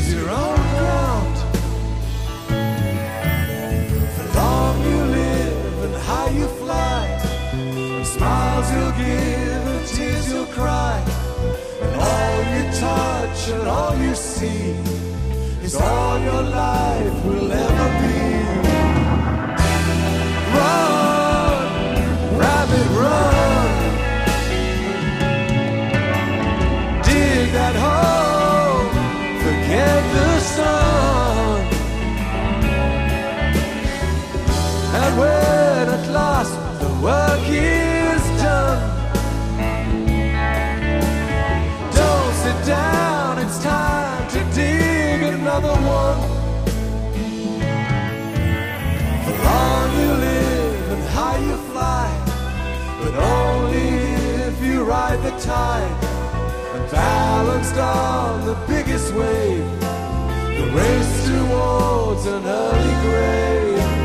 your own ground. The long you live and high you fly, and smiles you'll give and tears you'll cry, and all you touch and all you see is all your life will ever be. Run, rabbit, run. Dig that hole, forget the sun. And when at last the work is done, don't sit down, it's time to dig another one. The long you live and high you fly, but only if you ride the tide, and balanced on the biggest wave, the race towards an early grave.